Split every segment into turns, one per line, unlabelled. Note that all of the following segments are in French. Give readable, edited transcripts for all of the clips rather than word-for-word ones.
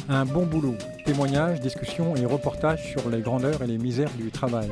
Un bon boulot, témoignages, discussions et reportages sur les grandeurs et les misères du travail.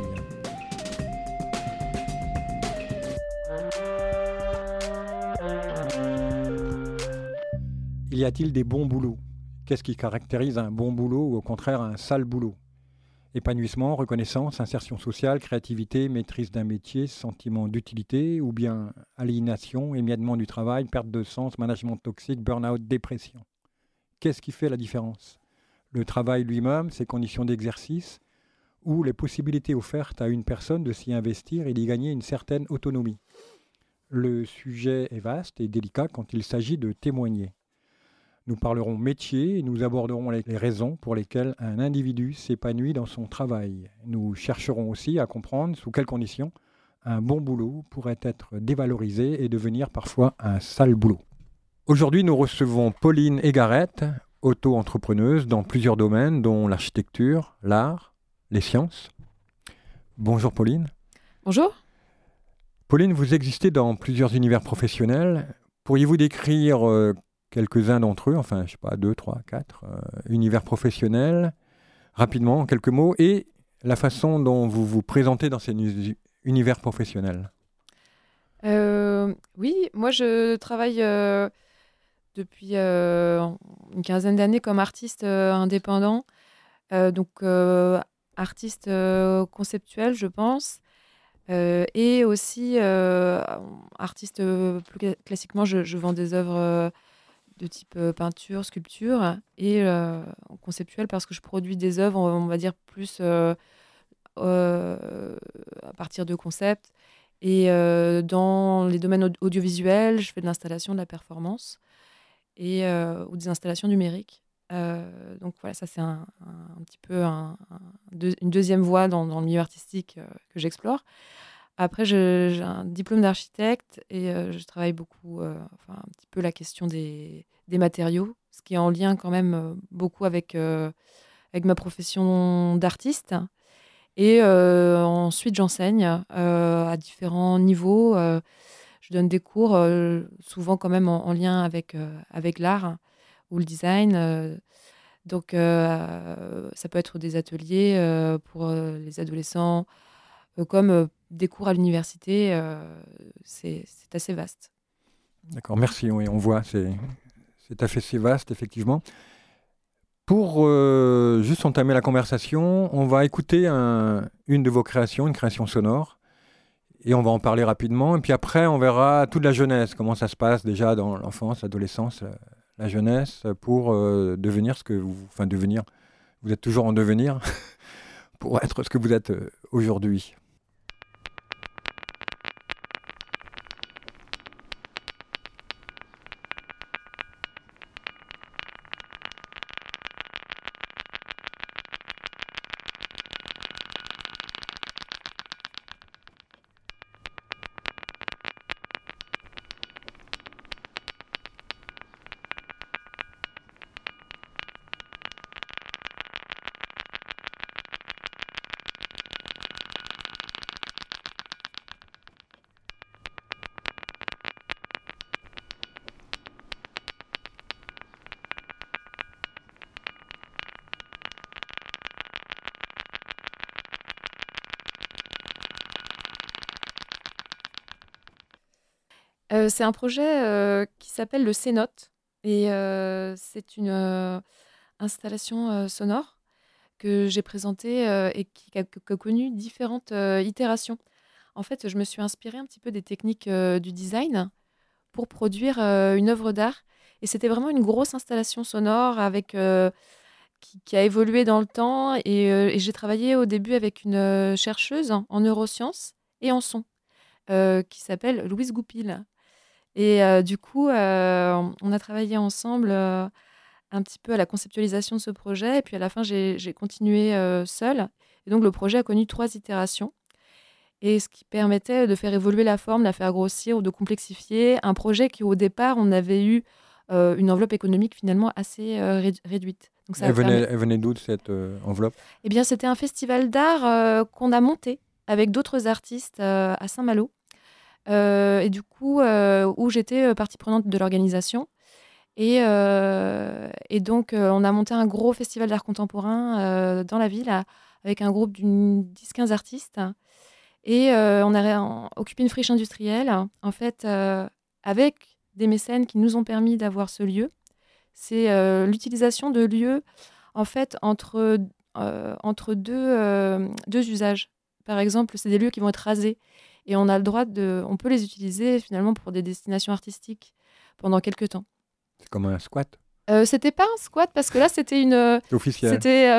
Y a-t-il des bons boulots? Qu'est-ce qui caractérise un bon boulot ou au contraire un sale boulot? Épanouissement, reconnaissance, insertion sociale, créativité, maîtrise d'un métier, sentiment d'utilité ou bien aliénation, émiettement du travail, perte de sens, management toxique, burn-out, dépression. Qu'est-ce qui fait la différence? Le travail lui-même, ses conditions d'exercice ou les possibilités offertes à une personne de s'y investir et d'y gagner une certaine autonomie. Le sujet est vaste et délicat quand il s'agit de témoigner. Nous parlerons métier et nous aborderons les raisons pour lesquelles un individu s'épanouit dans son travail. Nous chercherons aussi à comprendre sous quelles conditions un bon boulot pourrait être dévalorisé et devenir parfois un sale boulot. Aujourd'hui, nous recevons Pauline Egaret, auto-entrepreneuse dans plusieurs domaines, dont l'architecture, l'art, les sciences. Bonjour Pauline.
Bonjour.
Pauline, vous existez dans plusieurs univers professionnels. Pourriez-vous décrire quelques-uns d'entre eux, enfin, je ne sais pas, 2, 3, 4 univers professionnels, rapidement, en quelques mots, et la façon dont vous vous présentez dans ces univers professionnels?
Oui, moi je travaille depuis une quinzaine d'années comme artiste indépendant, donc artiste conceptuel, je pense, et aussi artiste plus classiquement, je vends des œuvres de type peinture, sculpture et conceptuel parce que je produis des œuvres, on va dire, plus à partir de concepts. Et dans les domaines audiovisuels, je fais de l'installation, de la performance et, ou des installations numériques. Donc voilà, ça c'est un petit peu une deuxième voie dans le milieu artistique que j'explore. Après, j'ai un diplôme d'architecte et je travaille beaucoup, un petit peu la question des matériaux, ce qui est en lien quand même beaucoup avec ma profession d'artiste. Et ensuite, j'enseigne à différents niveaux. Je donne des cours, souvent quand même en lien avec l'art ou le design. Donc, ça peut être des ateliers pour les adolescents, comme des cours à l'université. C'est assez vaste.
D'accord, merci. Oui, on voit, c'est assez vaste, effectivement. Pour juste entamer la conversation, on va écouter une de vos créations, une création sonore, et on va en parler rapidement. Et puis après, on verra toute la jeunesse, comment ça se passe déjà dans l'enfance, l'adolescence, la jeunesse, pour devenir ce que vous... Enfin, devenir, vous êtes toujours en devenir, pour être ce que vous êtes aujourd'hui.
C'est un projet qui s'appelle le Cénote et c'est une installation sonore que j'ai présentée et qui a connu différentes itérations. En fait, je me suis inspirée un petit peu des techniques du design pour produire une œuvre d'art. Et c'était vraiment une grosse installation sonore qui a évolué dans le temps. Et j'ai travaillé au début avec une chercheuse en neurosciences et en son qui s'appelle Louise Goupil. Et du coup, on a travaillé ensemble un petit peu à la conceptualisation de ce projet. Et puis à la fin, j'ai continué seule. Et donc, le projet a connu 3 itérations. Et ce qui permettait de faire évoluer la forme, de la faire grossir ou de complexifier. Un projet qui, au départ, on avait eu une enveloppe économique finalement assez réduite. Donc, ça
Elle venait d'où, cette enveloppe?
Eh bien, c'était un festival d'art qu'on a monté avec d'autres artistes à Saint-Malo. Et du coup, où j'étais partie prenante de l'organisation. Et donc, on a monté un gros festival d'art contemporain dans la ville avec un groupe d'une 10-15 artistes. Et on a occupé une friche industrielle, en fait, avec des mécènes qui nous ont permis d'avoir ce lieu. C'est l'utilisation de lieux, en fait, entre deux usages. Par exemple, c'est des lieux qui vont être rasés. Et on peut les utiliser finalement pour des destinations artistiques pendant quelques temps.
C'est comme un squat.
C'était pas un squat parce que là, c'était une.
C'est officiel.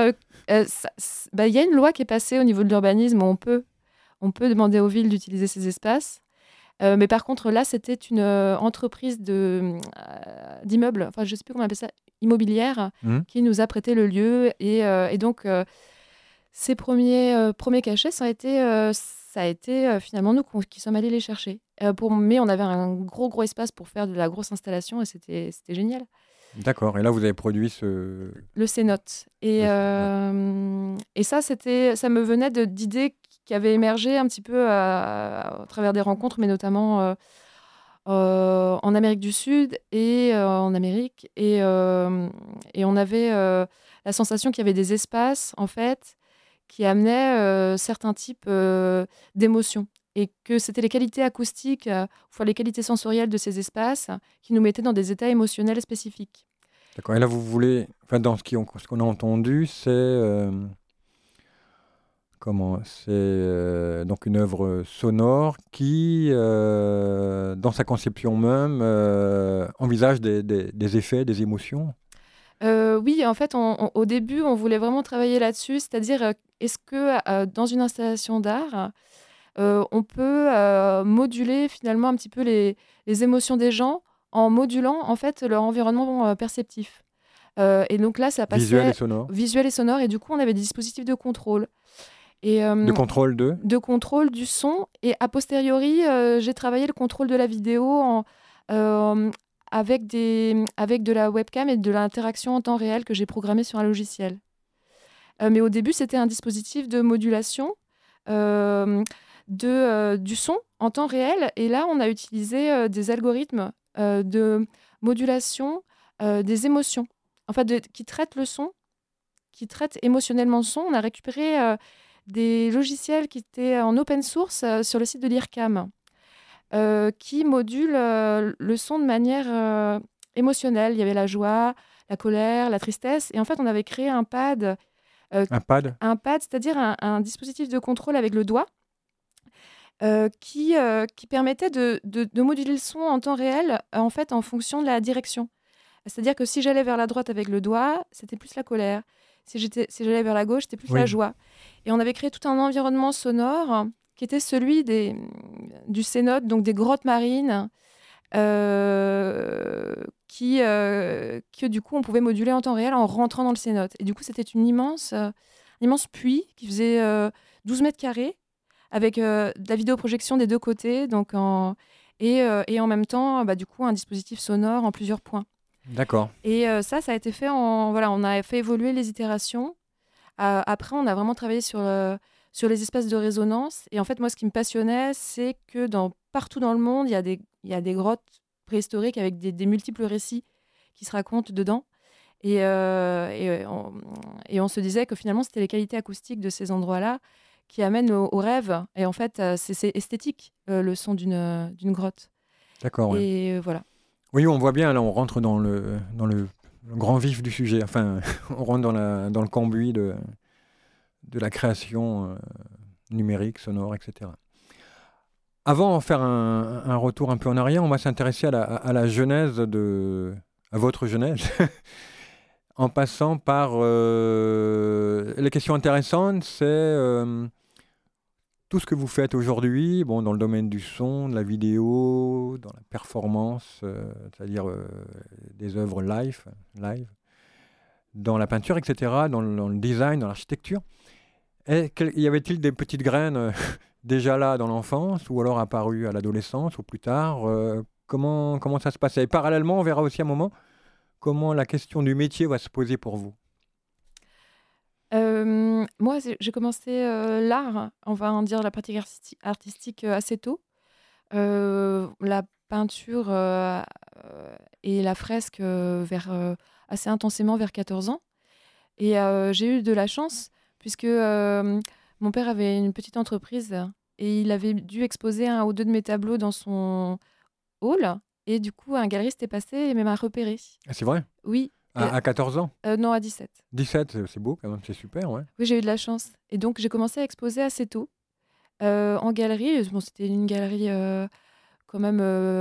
Il y a une loi qui est passée au niveau de l'urbanisme où on peut demander aux villes d'utiliser ces espaces. Mais par contre, là, c'était une entreprise d'immeubles, enfin, je ne sais plus comment on appelle ça, immobilière, qui nous a prêté le lieu. Et donc, ces premiers cachets, ça a été finalement nous qui sommes allés les chercher. Mais on avait un gros espace pour faire de la grosse installation et c'était génial.
D'accord. Et là, vous avez produit ce...
Le Cénote. Et ça, ça me venait d'idées qui avaient émergé un petit peu à travers des rencontres, mais notamment en Amérique du Sud et en Amérique. Et on avait la sensation qu'il y avait des espaces, en fait, qui amenaient certains types d'émotions. Et que c'était les qualités acoustiques, enfin les qualités sensorielles de ces espaces qui nous mettaient dans des états émotionnels spécifiques.
D'accord. Et là, vous voulez... Enfin, dans ce qu'on a entendu, c'est... C'est donc une œuvre sonore qui, dans sa conception même, envisage des effets, des émotions.
Oui, en fait, au début, on voulait vraiment travailler là-dessus, c'est-à-dire, est-ce que dans une installation d'art, on peut moduler finalement un petit peu les émotions des gens en modulant en fait leur environnement perceptif. Et donc là, ça passait
Visuel et sonore.
Et du coup, on avait des dispositifs de contrôle. Et,
de contrôle
de contrôle du son. Et a posteriori, j'ai travaillé le contrôle de la vidéo avec de la webcam et de l'interaction en temps réel que j'ai programmé sur un logiciel. Mais au début, c'était un dispositif de modulation du son en temps réel. Et là, on a utilisé des algorithmes de modulation des émotions, en fait, qui traitent le son, qui traitent émotionnellement le son. On a récupéré des logiciels qui étaient en open source sur le site de l'IRCAM, qui modulent le son de manière émotionnelle. Il y avait la joie, la colère, la tristesse. Et en fait, on avait créé un pad.
Un pad,
C'est-à-dire un dispositif de contrôle avec le doigt qui permettait de moduler le son en temps réel en fait, en fonction de la direction. C'est-à-dire que si j'allais vers la droite avec le doigt, c'était plus la colère. Si j'allais vers la gauche, c'était plus la joie. Et on avait créé tout un environnement sonore qui était celui du cénote, donc des grottes marines, que du coup on pouvait moduler en temps réel en rentrant dans le cénote. Et du coup, c'était un immense puits qui faisait 12 mètres carrés avec de la vidéoprojection des deux côtés, donc et en même temps, du coup, un dispositif sonore en plusieurs points.
D'accord.
Et ça a été fait on a fait évoluer les itérations. Après, on a vraiment travaillé sur les espaces de résonance. Et en fait, moi, ce qui me passionnait, c'est que partout dans le monde, il y a des grottes préhistoriques avec des multiples récits qui se racontent dedans. Et on se disait que finalement, c'était les qualités acoustiques de ces endroits-là qui amènent au rêve. Et en fait, c'est esthétique, le son d'une grotte.
D'accord.
Et voilà.
Oui, on voit bien, là, on rentre dans le grand vif du sujet. Enfin, on rentre dans le cambouis de la création numérique, sonore, etc. Avant d'en faire un retour un peu en arrière, on va s'intéresser à la genèse à votre genèse, en passant par les questions intéressantes, c'est tout ce que vous faites aujourd'hui, dans le domaine du son, de la vidéo, dans la performance, c'est-à-dire des œuvres live, dans la peinture, etc., dans le design, dans l'architecture. Y avait-il des petites graines déjà là dans l'enfance, ou alors apparues à l'adolescence, ou plus tard comment ça se passait? Et parallèlement, on verra aussi un moment comment la question du métier va se poser pour vous.
Moi, j'ai commencé l'art, on va en dire la pratique artistique assez tôt. La peinture et la fresque assez intensément vers 14 ans. Et j'ai eu de la chance puisque mon père avait une petite entreprise et il avait dû exposer un ou deux de mes tableaux dans son hall. Et du coup, un galeriste est passé et m'a repéré.
Ah, c'est vrai?
Oui,
À 14 ans?
non, à 17.
17, c'est beau quand même, c'est super, ouais.
Oui, j'ai eu de la chance. Et donc, j'ai commencé à exposer assez tôt en galerie. Bon, c'était une galerie quand même,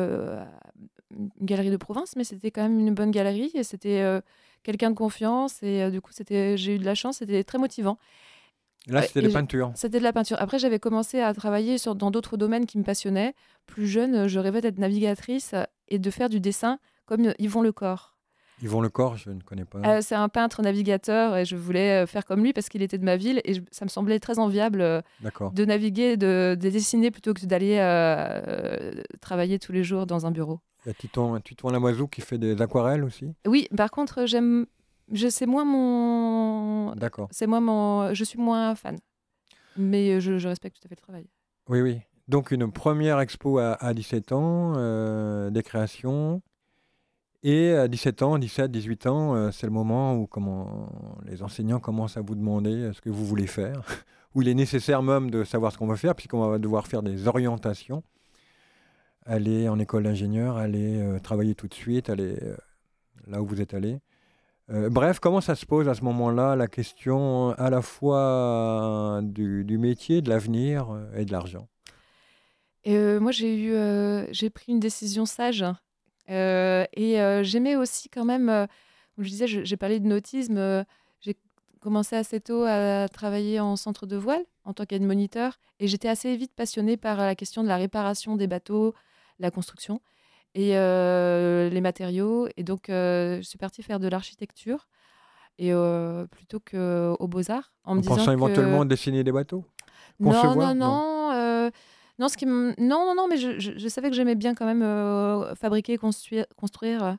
une galerie de province, mais c'était quand même une bonne galerie. Et c'était quelqu'un de confiance. Et du coup, j'ai eu de la chance. C'était très motivant.
Là, c'était
Et
des peintures.
c'était de la peinture. Après, j'avais commencé à travailler dans d'autres domaines qui me passionnaient. Plus jeune, je rêvais d'être navigatrice et de faire du dessin comme Yvon Lecor.
Yvon Lecor, je ne connais pas.
C'est un peintre navigateur et je voulais faire comme lui parce qu'il était de ma ville et ça me semblait très enviable
D'accord.
de naviguer, de dessiner plutôt que d'aller travailler tous les jours dans un bureau.
Il y a Titouan Lamoisou qui fait des aquarelles aussi.
Oui, par contre, c'est moins mon...
D'accord.
Je suis moins fan. Mais je respecte tout à fait le travail.
Oui, oui. Donc une première expo à 17 ans, des créations. Et à 17 ans, 17, 18 ans, c'est le moment où les enseignants commencent à vous demander ce que vous voulez faire, où il est nécessaire même de savoir ce qu'on va faire, puisqu'on va devoir faire des orientations, aller en école d'ingénieur, aller travailler tout de suite, aller là où vous êtes allé. Bref, comment ça se pose à ce moment-là, la question à la fois du métier, de l'avenir et de l'argent?
Et moi, j'ai pris une décision sage. Et j'aimais aussi quand même, comme je disais, j'ai parlé de nautisme. J'ai commencé assez tôt à travailler en centre de voile en tant qu'aide-moniteur. Et j'étais assez vite passionnée par la question de la réparation des bateaux, la construction et les matériaux. Et donc, je suis partie faire de l'architecture et plutôt qu'aux Beaux-Arts, en me
En
disant
pensant éventuellement
que...
dessiner des bateaux?
Non,
Concevoir?
non, non. Non, non, non, non, mais je savais que j'aimais bien quand même fabriquer, construire.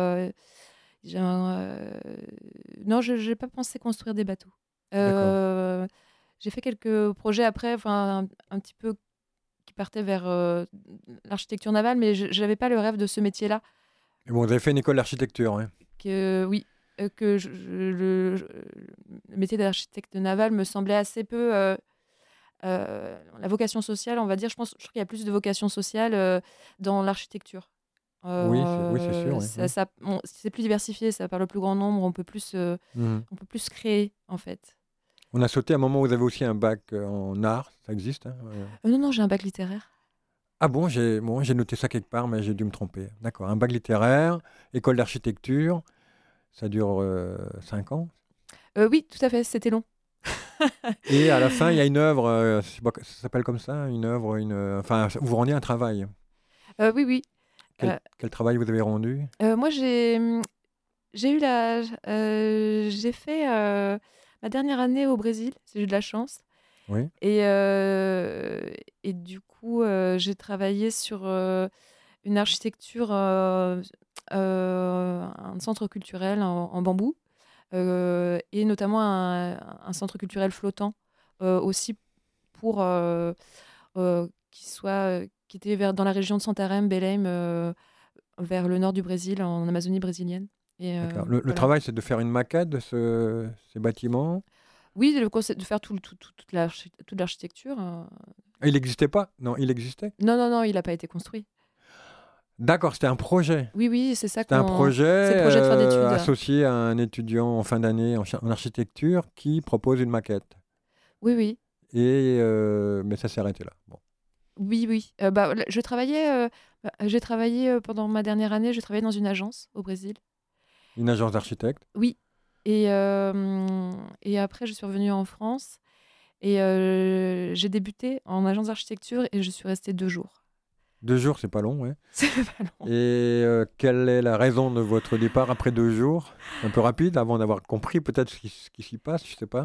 Non, je n'ai pas pensé construire des bateaux.
D'accord.
J'ai fait quelques projets après, enfin, un petit peu qui partaient vers l'architecture navale, mais je n'avais pas le rêve de ce métier-là.
Et bon, vous avez fait une école d'architecture, hein?
Oui, que le métier d'architecte naval me semblait assez peu... la vocation sociale, on va dire, je trouve qu'il y a plus de vocation sociale dans l'architecture.
Oui, c'est sûr. Oui, oui.
C'est plus diversifié, ça parle au plus grand nombre, on peut plus
Mhm.
créer, en fait.
On a sauté à un moment où vous avez aussi un bac en art, ça existe, hein?
Non, non, j'ai un bac littéraire.
Ah bon, j'ai noté ça quelque part, mais j'ai dû me tromper. D'accord, un bac littéraire, école d'architecture, ça dure 5 ans.
Oui, tout à fait, c'était long.
Et à la fin, il y a une œuvre, je sais pas, ça s'appelle comme ça, une œuvre, enfin, vous rendiez un travail.
Oui, oui.
Quel travail vous avez rendu?
Moi, j'ai fait ma dernière année au Brésil, j'ai eu de la chance.
Oui,
Et du coup, j'ai travaillé sur une architecture, un centre culturel en bambou, et notamment un centre culturel flottant aussi pour qui était dans la région de Santarém, Belém, vers le nord du Brésil, en Amazonie brésilienne. Et
d'accord. Le
voilà.
travail, c'est de faire une maquette de ces bâtiments.
Oui, le concept de faire toute l'architecture.
Ah, il n'existait pas? Non, il existait?
Non, non, non, il n'a pas été construit.
D'accord, c'était un projet.
Oui, oui, c'est ça
C'était un projet
c'est le projet de fin d'études.
associé à un étudiant en fin d'année en architecture qui propose une maquette.
Oui, oui.
Mais ça s'est arrêté là. Bon.
Oui, oui. J'ai travaillé pendant ma dernière année, j'ai travaillé dans une agence au Brésil.
Une agence d'architectes.
Oui. Et après, je suis revenue en France et j'ai débuté en agence d'architecture et je suis restée 2 jours.
2 jours, c'est pas long, ouais.
C'est pas long.
Et quelle est la raison de votre départ après 2 jours? Un peu rapide, avant d'avoir compris peut-être ce qui s'y passe, je sais pas.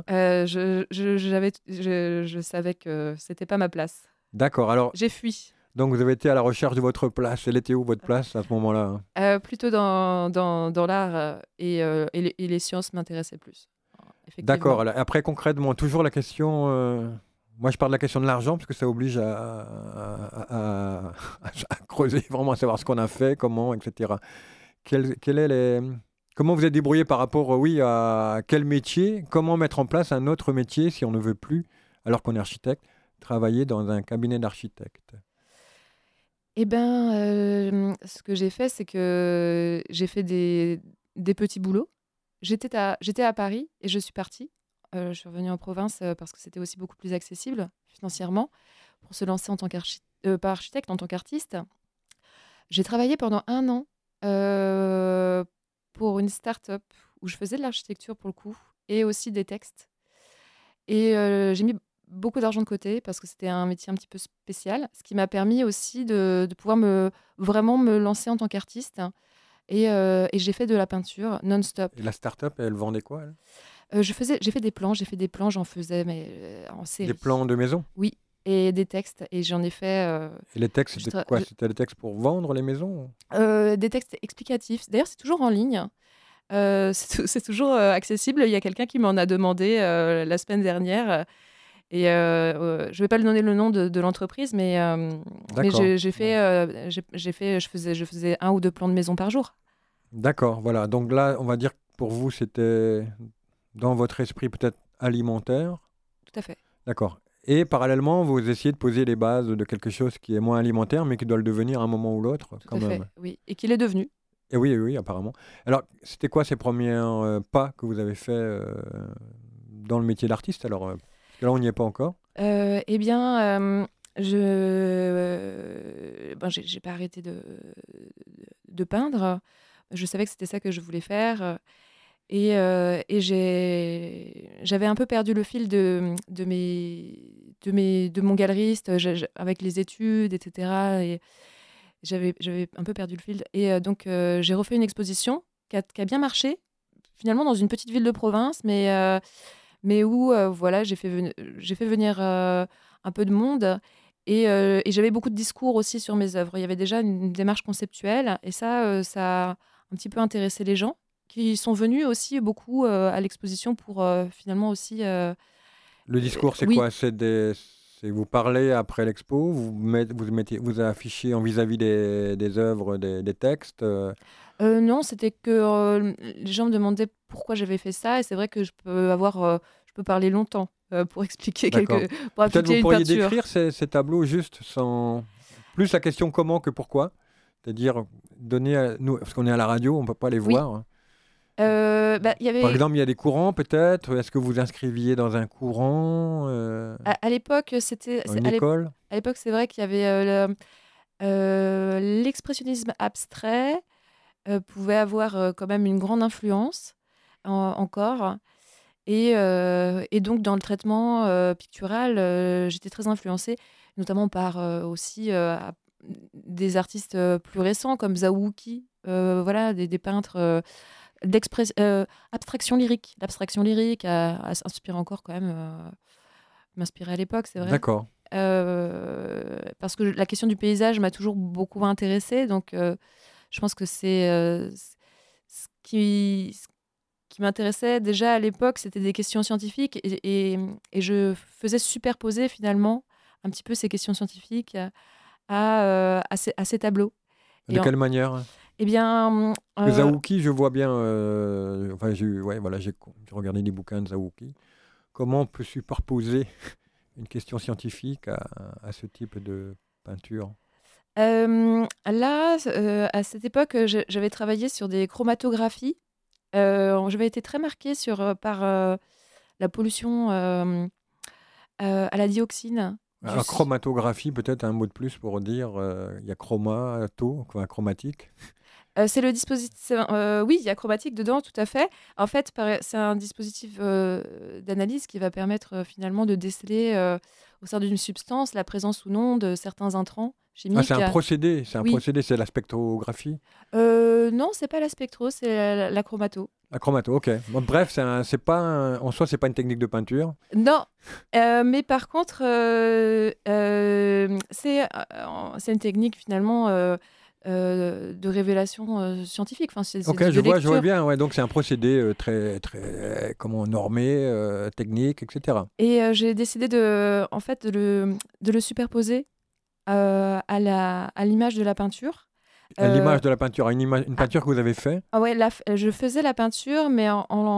Je savais que c'était pas ma place.
D'accord, alors,
J'ai fui.
donc vous avez été à la recherche de votre place. Elle était où votre place à ce moment-là?
Plutôt dans l'art et les sciences m'intéressaient plus. Effectivement.
D'accord, alors, après concrètement, toujours la question... Moi, je parle de la question de l'argent parce que ça oblige à creuser, vraiment à savoir ce qu'on a fait, comment, etc. Quel est comment vous êtes débrouillé par rapport, oui, à quel métier? Comment mettre en place un autre métier si on ne veut plus, alors qu'on est architecte, travailler dans un cabinet d'architecte?
Eh ben, ce que j'ai fait, c'est que j'ai fait des petits boulots. J'étais à Paris et je suis partie. Je suis revenue en province, parce que c'était aussi beaucoup plus accessible financièrement pour se lancer en tant pas architecte, en tant qu'artiste. J'ai travaillé pendant 1 an, pour une start-up où je faisais de l'architecture pour le coup et aussi des textes. Et j'ai mis beaucoup d'argent de côté parce que c'était un métier un petit peu spécial, ce qui m'a permis aussi de pouvoir vraiment me lancer en tant qu'artiste. Et j'ai fait de la peinture non-stop.
Et la start-up, elle vendait quoi, elle?
J'ai fait des planches, j'en faisais, mais en
Des
série.
plans de maison?
Oui, et des textes. Et j'en ai fait
Et les textes,
je
c'était
tra-
quoi?
je-
C'était des textes pour vendre les maisons?
des textes explicatifs. D'ailleurs, c'est toujours en ligne. C'est toujours accessible. Il y a quelqu'un qui m'en a demandé la semaine dernière. Et je vais pas lui donner le nom de l'entreprise, mais
D'accord.
je faisais 1 ou 2 plans de maison par jour.
D'accord, voilà. Donc là, on va dire que pour vous, c'était dans votre esprit peut-être alimentaire.
Tout à fait.
D'accord. Et parallèlement, vous essayez de poser les bases de quelque chose qui est moins alimentaire, mais qui doit le devenir à un moment ou l'autre,
Tout
quand
à fait,
même.
oui. Et qu'il est devenu.
Et oui, oui, apparemment. Alors, c'était quoi ces premiers pas que vous avez fait dans le métier d'artiste? Alors, parce que là, on n'y est pas encore.
Eh bien, j'ai pas arrêté de peindre. Je savais que c'était ça que je voulais faire. Et j'avais un peu perdu le fil de mon galeriste, avec les études, etc. Et j'avais un peu perdu le fil. Et donc, j'ai refait une exposition qui a bien marché, finalement, dans une petite ville de province, mais où voilà, j'ai fait venir un peu de monde. Et j'avais beaucoup de discours aussi sur mes œuvres. Il y avait déjà une démarche conceptuelle. Et ça a un petit peu intéressé les gens qui sont venus aussi beaucoup à l'exposition pour finalement aussi...
Le discours, c'est
oui,
quoi? C'est vous parlez après l'expo, vous affichez en vis-à-vis des œuvres, des textes.
non, c'était que les gens me demandaient pourquoi j'avais fait ça. Et c'est vrai que je peux parler longtemps pour expliquer
D'accord.
pour
Peut-être vous
appliquer une
pourriez
peinture.
décrire ces tableaux juste sans... Plus la question comment que pourquoi. C'est-à-dire donner à nous, parce qu'on est à la radio, on ne peut pas les
Oui,
voir.
il y
Par
avait...
exemple, il y a des courants peut-être. Est-ce que vous inscriviez dans un courant,
À l'époque,
dans une école?
à l'époque, c'est vrai qu'il y avait l'expressionnisme abstrait pouvait avoir quand même une grande influence encore. Et donc, dans le traitement pictural, j'étais très influencée, notamment par aussi des artistes plus récents comme Zawuki, voilà, des peintres abstraction lyrique. L'abstraction lyrique a inspiré encore quand même, m'inspirait à l'époque, c'est vrai.
D'accord.
Parce que la question du paysage m'a toujours beaucoup intéressée, donc je pense que c'est ce qui m'intéressait déjà à l'époque, c'était des questions scientifiques et je faisais superposer finalement un petit peu ces questions scientifiques à ces tableaux.
De
Et
quelle manière?
eh bien,
Le Zawuki, je vois bien. Enfin, ouais, voilà, j'ai regardé des bouquins de Zawuki. Comment on peut superposer une question scientifique à ce type de peinture?
là, à cette époque, j'avais travaillé sur des chromatographies. J'avais été très marquée par la pollution à la dioxine.
Alors, chromatographie, peut-être un mot de plus pour dire, il y a chromato, quoi, chromatique.
C'est le dispositif. Oui, il y a chromatique dedans, tout à fait. En fait, c'est un dispositif d'analyse qui va permettre finalement de déceler au sein d'une substance la présence ou non de certains intrants
Ah,
chimiques. Oui.
c'est la spectrographie.
Non, c'est pas la spectro, c'est la chromato.
La chromato, ok. Bon, bref, c'est pas en soi, c'est pas une technique de peinture.
Non, mais par contre, c'est une technique finalement de révélation scientifique. Enfin, c'est
Ok,
de
je vois
lecture.
bien. Ouais, donc c'est un procédé très, très, comment normé, technique, etc.
Et j'ai décidé en fait, de le superposer à l'image de la peinture.
À
Euh,
l'image de la peinture, une
ah,
peinture que vous avez faite.
ouais, je faisais la peinture, mais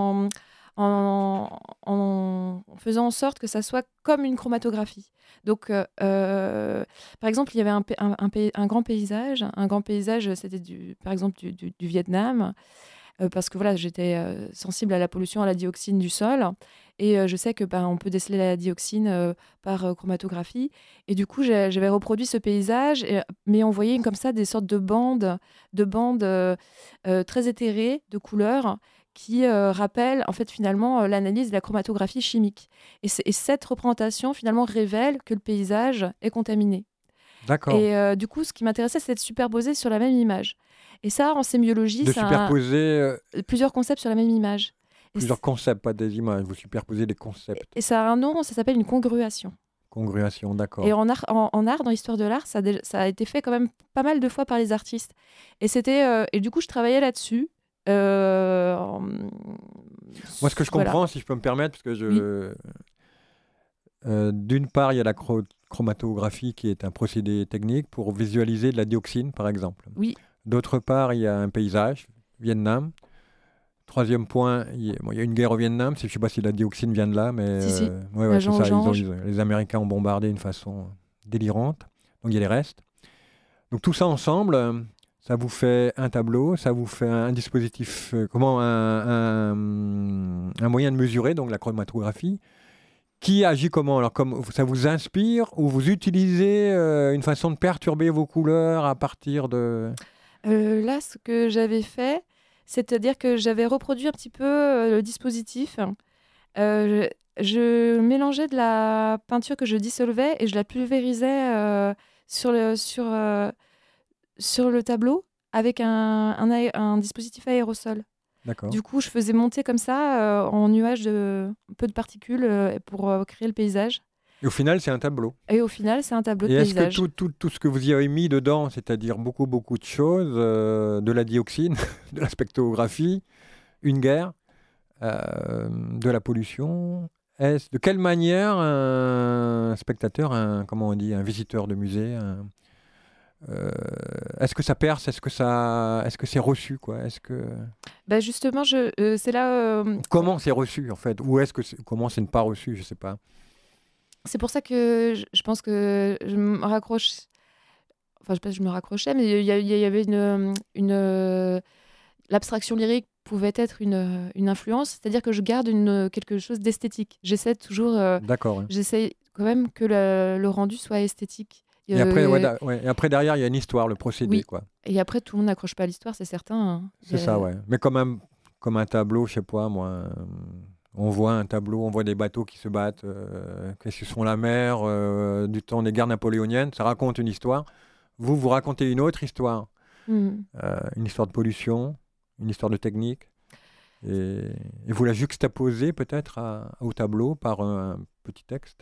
en faisant en sorte que ça soit comme une chromatographie. Donc, par exemple, il y avait un grand paysage. Un grand paysage, c'était par exemple du Vietnam. Parce que voilà, j'étais sensible à la pollution, à la dioxine du sol. Et je sais que on peut déceler la dioxine par chromatographie. Et du coup, j'avais reproduit ce paysage, mais on voyait comme ça des sortes de bandes très éthérées de couleurs qui rappellent en fait finalement l'analyse de la chromatographie chimique. Et cette représentation finalement révèle que le paysage est contaminé.
D'accord.
Et du coup, ce qui m'intéressait, c'est de superposer sur la même image. Et ça, en sémiologie,
De
c'est
superposer
plusieurs concepts sur la même image. Et,
plusieurs concepts, pas des images. Vous superposez des concepts.
et ça a un nom, ça s'appelle une congruation.
Congruation,
Et
d'accord.
en art, dans l'histoire de l'art, ça a été fait quand même pas mal de fois par les artistes. Et du coup, je travaillais là-dessus. Euh, en-
Moi, ce que je
voilà.
comprends, si je peux me permettre, parce que
Oui,
d'une part, il y a la chromatographie qui est un procédé technique pour visualiser de la dioxine, par exemple.
oui,
D'autre part, il y a un paysage, Vietnam. Troisième point, il y a une guerre au Vietnam. Je ne sais pas si la dioxine vient de là, mais
si.
ouais, c'est
L'agent
ça.
orange.
Les Américains ont bombardé d'une façon délirante. Donc il y a les restes. Donc tout ça ensemble, ça vous fait un tableau, ça vous fait un dispositif, un moyen de mesurer, donc la chromatographie, qui agit comment? Alors, comme ça vous inspire ou vous utilisez une façon de perturber vos couleurs à partir de...
Là, ce que j'avais fait, c'est-à-dire que j'avais reproduit un petit peu le dispositif. Je mélangeais de la peinture que je dissolvais et je la pulvérisais sur le tableau avec un dispositif aérosol.
D'accord.
Du coup, je faisais monter comme ça en nuage un peu de particules pour créer le paysage.
Et au final, c'est un tableau.
Et au final, c'est un tableau de
Et est-ce que
paysage.
tout ce que vous y avez mis dedans, c'est-à-dire beaucoup, beaucoup de choses, de la dioxine, de la spectrographie, une guerre, de la pollution, de quelle manière un spectateur, comment on dit, un visiteur de musée, euh, est-ce que ça perce, est-ce que c'est reçu, quoi,
Bah justement, c'est là.
comment c'est reçu en fait, ou comment c'est ne pas reçu, je sais pas.
C'est pour ça que je pense que je me raccroche. Enfin, je sais pas si je me raccrochais, mais il y avait l'abstraction lyrique pouvait être une influence, c'est-à-dire que je garde quelque chose d'esthétique.
D'accord. Ouais.
J'essaie quand même que le rendu soit esthétique.
Et après, ouais,
Euh,
ouais, et après derrière, il y a une histoire, le procédé,
oui.
quoi.
Et après, tout le monde n'accroche pas à l'histoire, c'est certain, hein.
C'est ça, ouais. Mais comme un tableau, je sais pas, moi, on voit un tableau, on voit des bateaux qui se battent, qui se font la mer, du temps des guerres napoléoniennes, ça raconte une histoire. Vous racontez une autre histoire,
Hmm.
une histoire de pollution, une histoire de technique, et, et vous la juxtaposez peut-être au tableau par un petit texte.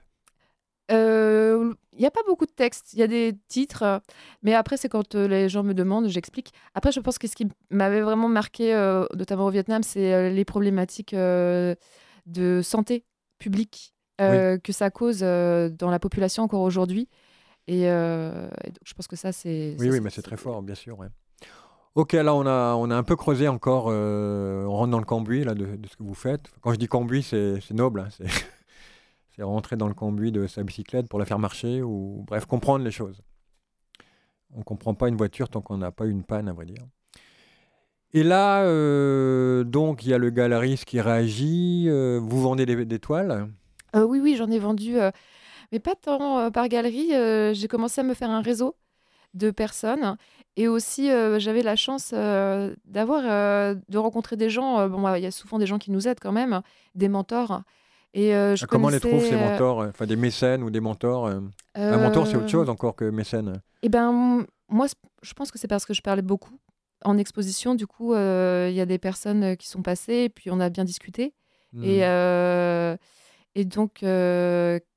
Il n'y a pas beaucoup de textes, il y a des titres, mais après, c'est quand les gens me demandent, j'explique. Après, je pense que ce qui m'avait vraiment marqué, notamment au Vietnam, c'est les problématiques de santé publique
Oui,
que ça cause dans la population encore aujourd'hui. Et donc, je pense que ça,
oui, oui, mais c'est très fort, bien sûr. Ouais. Ok, là on a un peu creusé encore, on rentre dans le cambouis là, de ce que vous faites. Quand je dis cambouis, c'est noble, hein, c'est rentrer dans le cambouis de sa bicyclette pour la faire marcher, ou bref, comprendre les choses. On ne comprend pas une voiture tant qu'on n'a pas eu une panne, à vrai dire. Et là, donc, il y a le galeriste qui réagit, vous vendez des toiles.
Oui, oui, j'en ai vendu, mais pas tant par galerie. J'ai commencé à me faire un réseau de personnes. Et aussi, j'avais la chance de rencontrer des gens. Bon, bah, il y a souvent des gens qui nous aident quand même, des mentors. Et je
Ah, comment on les trouve, ces
connaissais.
mentors, enfin des mécènes ou des mentors un mentor, c'est autre
Euh,
chose encore que mécène.
et ben, moi, je pense que c'est parce que je parlais beaucoup en exposition. Du coup, il y a des personnes qui sont passées, et puis on a bien discuté. Et,
Hmm.
euh, et donc,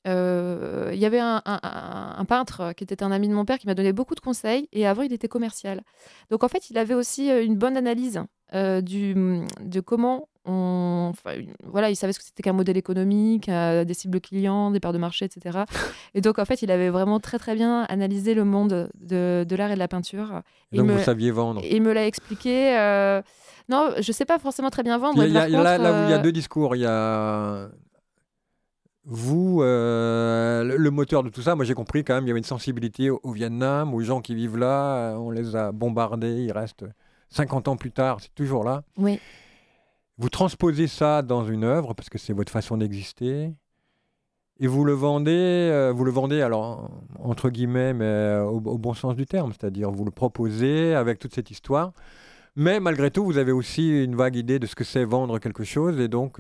il y avait un peintre qui était un ami de mon père qui m'a donné beaucoup de conseils et avant il était commercial. Donc en fait il avait aussi une bonne analyse de comment enfin, voilà, il savait ce que c'était qu'un modèle économique, des cibles clients, des parts de marché, etc. Et donc en fait il avait vraiment très très bien analysé le monde de l'art et de la peinture.
Et donc, vous saviez vendre.
Il me l'a expliqué. Non, je sais pas forcément très bien vendre.
Là où il y a deux discours, il y a vous, le moteur de tout ça. Moi j'ai compris quand même, il y avait une sensibilité au Vietnam, aux gens qui vivent là, on les a bombardés, ils restent 50 ans plus tard, c'est toujours là.
Oui.
Vous transposez ça dans une œuvre, parce que c'est votre façon d'exister, et vous le vendez alors entre guillemets, mais au bon sens du terme, c'est-à-dire vous le proposez avec toute cette histoire. Mais malgré tout, vous avez aussi une vague idée de ce que c'est vendre quelque chose, et donc...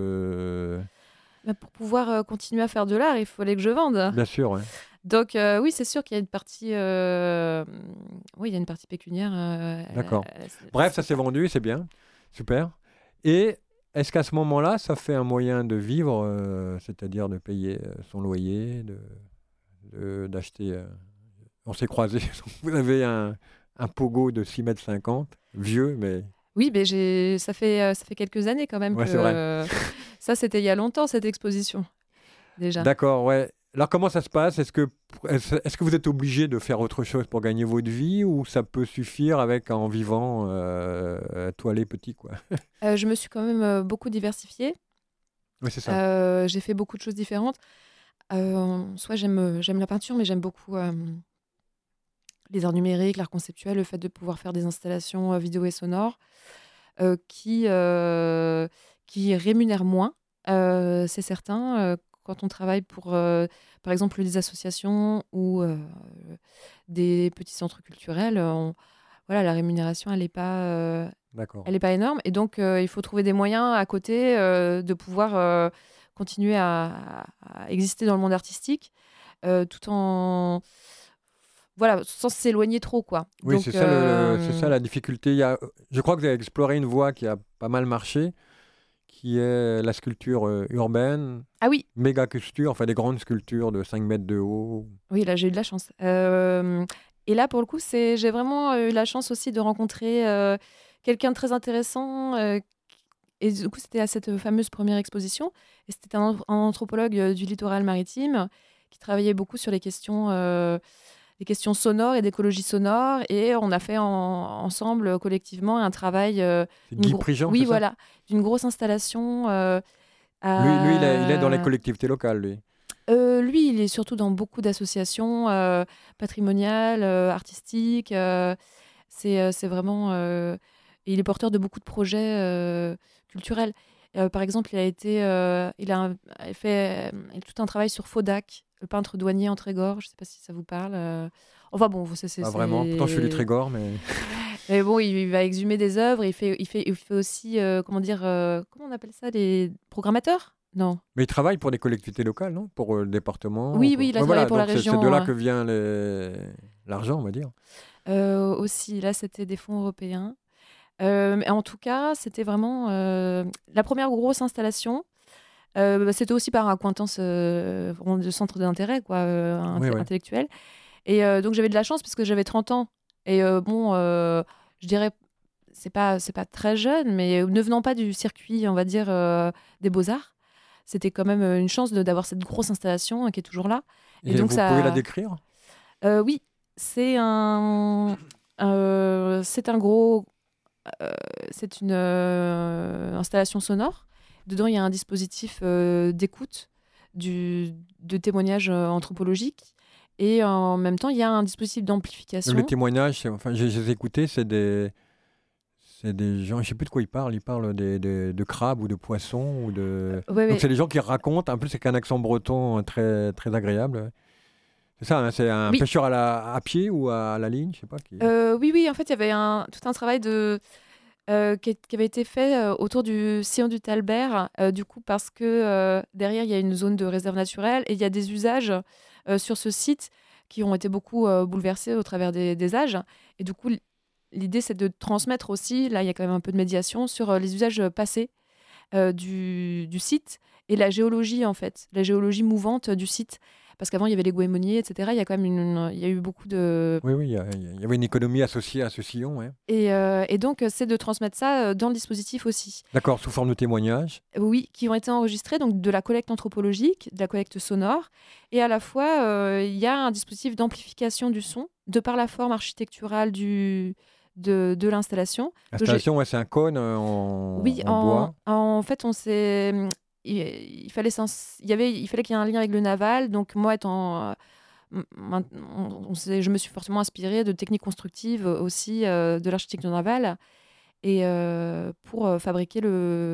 Pour pouvoir continuer à faire de l'art, il fallait que je vende.
Bien sûr, ouais.
Donc oui, c'est sûr qu'il y a une partie, oui, il y a une partie pécuniaire.
D'accord. Bref, ça s'est vendu, c'est bien, super. Et est-ce qu'à ce moment-là, ça fait un moyen de vivre, c'est-à-dire de payer son loyer, d'acheter... On s'est croisés, vous avez un pogo de 6,50 m, vieux, mais...
Oui, mais ça fait quelques années quand même
Ouais, c'est vrai.
Ça, c'était il y a longtemps, cette exposition, déjà.
D'accord, ouais. Alors, comment ça se passe? Est-ce que vous êtes obligé de faire autre chose pour gagner votre vie ou ça peut suffire en vivant toilé petit, quoi?
Je me suis quand même beaucoup diversifiée.
Oui, c'est ça.
J'ai fait beaucoup de choses différentes. Soit j'aime la peinture, mais j'aime beaucoup les arts numériques, l'art conceptuel, le fait de pouvoir faire des installations vidéo et sonores qui rémunèrent moins, c'est certain. Quand on travaille pour, par exemple, des associations ou des petits centres culturels, voilà, la rémunération, elle n'est pas,
D'accord.
elle est pas énorme. Et donc, il faut trouver des moyens à côté de pouvoir continuer à exister dans le monde artistique tout en... Voilà, sans s'éloigner trop, quoi.
Oui,
Donc,
c'est ça la difficulté. Je crois que vous avez exploré une voie qui a pas mal marché, qui est la sculpture urbaine.
Ah oui.
Méga sculpture, enfin des grandes sculptures de 5 mètres de haut.
Oui, là, j'ai eu de la chance. Et là, pour le coup, j'ai vraiment eu la chance aussi de rencontrer quelqu'un de très intéressant. Et du coup, c'était à cette fameuse première exposition. Et c'était un anthropologue du littoral maritime qui travaillait beaucoup sur les questions sonores et d'écologie sonore. Et on a fait ensemble, collectivement, un travail...
C'est Guy Prigent,
oui,
c'est ça?
voilà. D'une grosse installation.
Lui, il est dans les collectivités locales, lui.
Lui, il est surtout dans beaucoup d'associations patrimoniales, artistiques. C'est vraiment... et il est porteur de beaucoup de projets culturels. Par exemple, il a fait tout un travail sur Fodak, le peintre douanier en Trégor. Je ne sais pas si ça vous parle. Enfin bon, c'est...
Pas vraiment. Pourtant, je suis du Trégor, mais...
Mais bon, il va exhumer des œuvres. Il fait aussi, comment on appelle ça, des programmateurs? Non.
Mais il travaille pour des collectivités locales, non? Pour le département?
Oui, il a travaillé pour la
donc
région.
C'est de là que vient l'argent, on va dire.
Aussi, là, c'était des fonds européens. Mais en tout cas, c'était vraiment la première grosse installation. C'était aussi par accointance de centre d'intérêt, quoi, intellectuel. Et donc, j'avais de la chance parce que j'avais 30 ans. Et je dirais, c'est pas très jeune, mais ne venant pas du circuit, on va dire, des beaux-arts, c'était quand même une chance d'avoir cette grosse installation qui est toujours là.
Et donc, vous pouvez la décrire?
Oui, c'est une installation sonore. Dedans, il y a un dispositif d'écoute, de témoignage anthropologique. Et en même temps, il y a un dispositif d'amplification.
Les témoignages, je les ai écoutés, c'est des gens, je ne sais plus de quoi ils parlent. Ils parlent de crabes ou de poissons. Donc, c'est des gens qui racontent. En plus, c'est qu'un accent breton très, très agréable. C'est ça, hein, c'est un pêcheur à pied ou à la ligne, je sais pas.
Oui, en fait, il y avait tout un travail qui avait été fait autour du sillon du Talbert, du coup, parce que derrière, il y a une zone de réserve naturelle et il y a des usages sur ce site qui ont été beaucoup bouleversés au travers des âges. Et du coup, l'idée, c'est de transmettre aussi, là, il y a quand même un peu de médiation, sur les usages passés du site et la géologie, en fait, la géologie mouvante du site. Parce qu'avant, il y avait les goémoniers, etc. Il y a quand même il y a eu beaucoup de...
Oui, il y avait une économie associée à ce sillon. Ouais.
Et donc, c'est de transmettre ça dans le dispositif aussi.
D'accord, sous forme de témoignages.
Oui, qui ont été enregistrés, donc de la collecte anthropologique, de la collecte sonore. Et à la fois, il y a un dispositif d'amplification du son, de par la forme architecturale de l'installation.
L'installation, ouais, c'est un cône
Oui,
en bois.
en fait, on s'est... Il fallait il fallait qu'il y ait un lien avec le naval. Donc, moi, étant... je me suis fortement inspirée de techniques constructives aussi de l'architecture navale et pour fabriquer